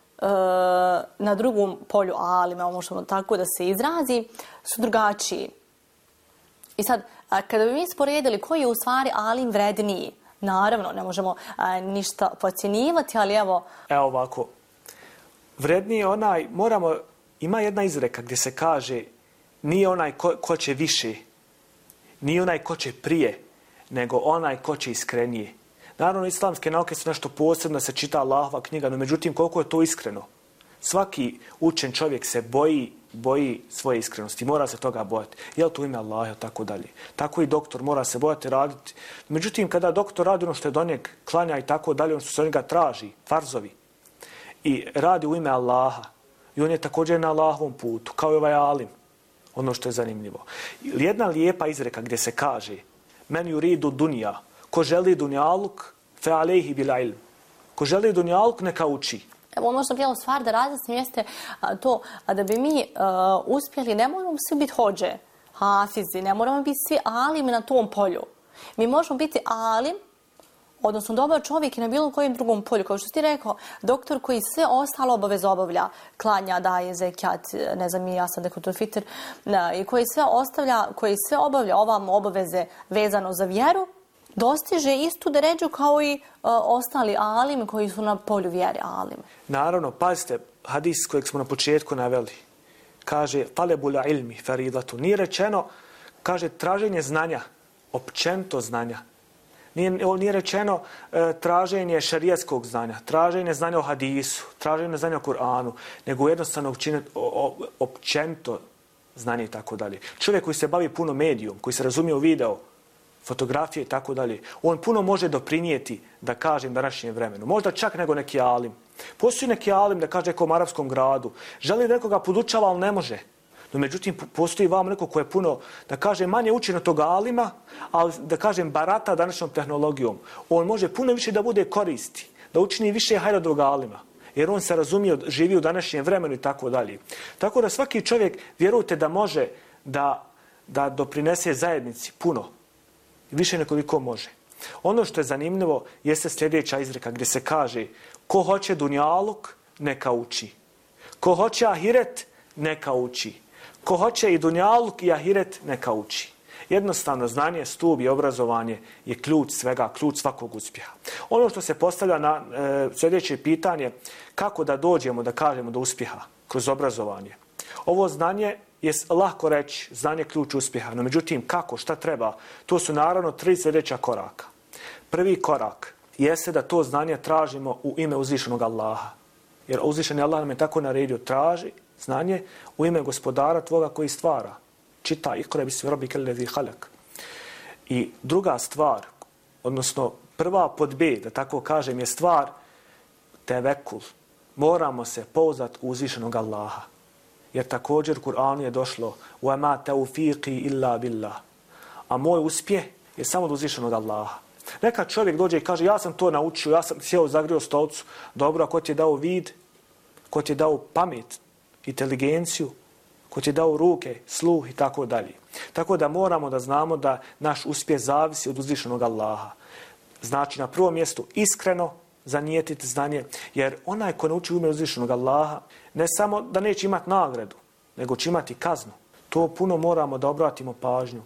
na drugom polju alima, možemo tako da se izrazi, su drugačiji. I sad, kada bi mi sporedili koji je u stvari alim vredniji, naravno, ne možemo ništa podcjenjivati, ali evo... Evo ovako, vredniji je onaj, ima jedna izreka gdje se kaže nije onaj ko će više, nije onaj ko će prije, nego onaj ko će iskrenije. Naravno, islamske nauke su nešto posebno, se čita Allahova knjiga, no međutim, koliko je to iskreno. Svaki učen čovjek se boji svoje iskrenosti, mora se toga bojati. Je li to ime Allaha, tako dalje. Tako i doktor mora se bojati raditi. Međutim, kada doktor radi ono što je do njeg, klanja i tako dalje, ono što se od njega traži, farzovi, i radi u ime Allaha, i on je također na Allahovom putu, kao i ovaj alim, ono što je zanimljivo. Jedna lijepa izreka gdje se kaže, men yuridu dunja, ko želi dunjaluk, fe alejhi bil ilm. Ko želi dunjaluk, neka uči. Evo, možda bijelo stvar da razjasnim jeste to da bi mi uspjeli, ne moramo svi biti hođe, hafizi, ne moramo biti svi alimi na tom polju. Mi možemo biti alim, odnosno dobar čovjek i na bilo kojem drugom polju. Kao što ti rekao, doktor koji sve ostalo obaveze obavlja, klanja, daje, zekijat, ne znam, ja sam neko to fitir, i koji sve obavlja ovam obaveze vezano za vjeru, dostiže istu deređu kao i ostali alimi koji su na polju vjere alimi. Naravno, pazite, hadis kojeg smo na početku naveli, kaže, talebul ilmi faridatu. Nije rečeno, kaže, traženje znanja, općenito znanja. Nije rečeno traženje šarijatskog znanja, traženje znanja o hadisu, traženje znanja o Kur'anu, nego jednostavno općenito znanje i tako dalje. Čovjek koji se bavi puno medijom, koji se razumije u video, fotografije i tako dalje, on puno može doprinijeti, da kažem, današnjem vremenu. Možda čak nego neki alim. Postoji neki alim, da kaže, nekom arapskom gradu. Želi da nekoga podučava, ali ne može. No, međutim, postoji vam neko ko je puno, da kažem, manje učen od toga alima, ali, da kažem, barata današnjom tehnologijom. On može puno više da bude koristi, da učini više hajda od toga alima. Jer on se razumije, živi u današnjem vremenu i tako dalje. Tako da svaki čovjek, vjerujte da može da doprinese zajednici puno. Više nekoliko može. Ono što je zanimljivo jeste sljedeća izreka gdje se kaže, ko hoće dunjaluk, neka uči. Ko hoće ahiret, neka uči. Ko hoće i dunjaluk i ahiret, neka uči. Jednostavno, znanje, stup i obrazovanje je ključ svega, ključ svakog uspjeha. Ono što se postavlja na sljedeće pitanje, kako da dođemo, da kažemo, do uspjeha kroz obrazovanje. Ovo znanje je lako reći, znanje ključ uspjeha, no međutim, kako, šta treba, to su naravno 3 sljedeća koraka. Prvi korak jeste da to znanje tražimo u ime uzvišenog Allaha. Jer uzvišeni Allah nam je tako naredio, traži znanje u ime gospodara tvoga koji stvara. Čita, ikra bismi rabbikal ladzi halak. I druga stvar, odnosno prva pod B, da tako kažem, je stvar tevekul. Moramo se pouzdati u uzvišenog Allaha. Jer također u Kur'anu je došlo وَمَا تَوْفِيقِ إِلَّا بِاللَّهِ. A moj uspjeh je samo od uzvišenog Allaha. Nekad čovjek dođe i kaže, ja sam to naučio, ja sam sjeo, zagrio stolcu. Dobro, a ko ti je dao vid, ko ti je dao pamet, inteligenciju, ko ti je dao ruke, sluh i tako dalje. Tako da moramo da znamo da naš uspjeh zavisi od uzvišenog Allaha. Znači, na prvom mjestu iskreno zanijetiti znanje, jer onaj ko nauči u ime uzvišenog Allaha, ne samo da neće imati nagradu, nego će imati kaznu. To puno moramo da obratimo pažnju.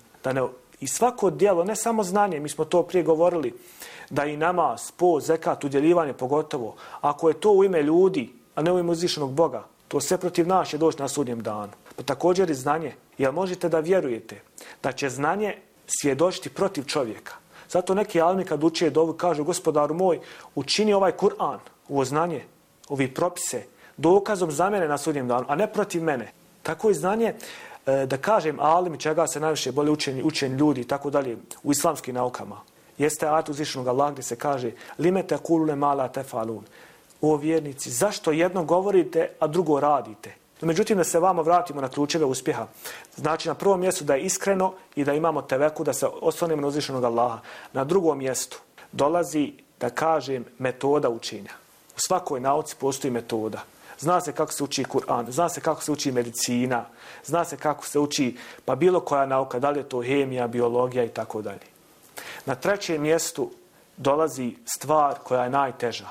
I svako djelo, ne samo znanje, mi smo to prije govorili, da i namaz, post, zekat, udjeljivanje pogotovo, ako je to u ime ljudi, a ne u ime uzvišenog Boga, to sve protiv nas će doći na sudnjem danu. Pa također i znanje, jer možete da vjerujete da će znanje svjedočiti protiv čovjeka. Zato neki alimi kad uče dovu kažu, gospodaru moj, učini ovaj Kur'an, ovo znanje, ovi propise, dokazom za mene na sudnjem danu, a ne protiv mene. Tako i znanje, da kažem, alimi čega se najviše bolje učeni ljudi i tako dalje u islamskim naukama, jeste ajet uzvišenog Allaha gdje se kaže lime tekulune ma la tefalun. O vjernici, zašto jedno govorite, a drugo radite? No, međutim, da se vama vratimo na ključeve uspjeha. Znači, na prvom mjestu da je iskreno i da imamo teveku, da se oslonimo na uzvišenog Allaha. Na drugom mjestu dolazi, da kažem, metoda učenja. U svakoj nauci postoji metoda. Zna se kako se uči Kur'an, zna se kako se uči medicina, zna se kako se uči pa bilo koja nauka, da li je to hemija, biologija i tako dalje. Na trećem mjestu dolazi stvar koja je najteža,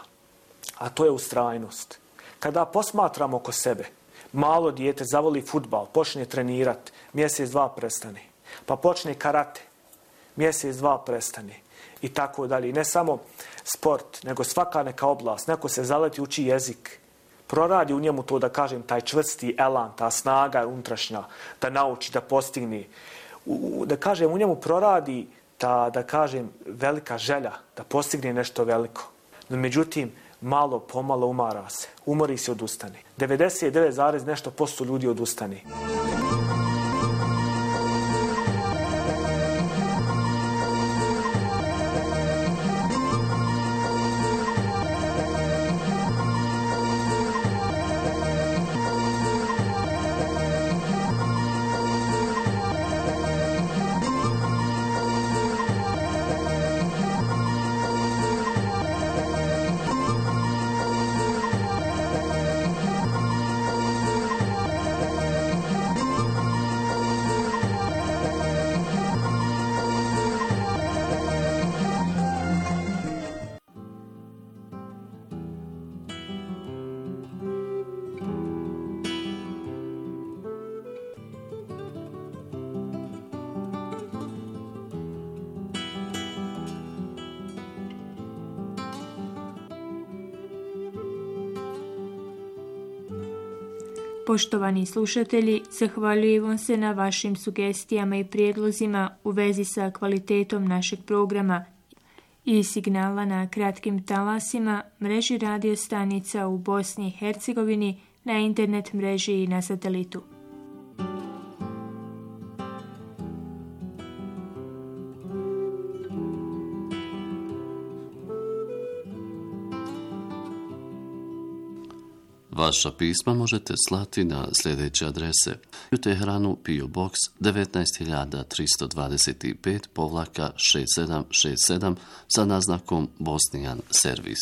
a to je ustrajnost. Kada posmatramo oko sebe, malo dijete zavoli fudbal, počne trenirati, mjesec, dva prestane. Pa počne karate, mjesec, dva prestane. I tako dalje. I ne samo sport, nego svaka neka oblast. Neko se zaleti, uči jezik. Proradi u njemu to, da kažem, taj čvrsti elan, ta snaga unutrašnja, da nauči, da postigne. Da kažem, u njemu proradi ta, da kažem, velika želja da postigne nešto veliko. No, međutim, malo pomalo umara se. Umori se, odustane. 99, nešto % ljudi odustane. Poštovani slušatelji, zahvaljujem vam se na vašim sugestijama i prijedlozima u vezi sa kvalitetom našeg programa i signala na kratkim talasima, mreži radio stanica u Bosni i Hercegovini, na internet mreži i na satelitu. Vaša pisma možete slati na sljedeće adrese: u Teheranu PO Box 19325-6767 sa naznakom Bosnijan servis.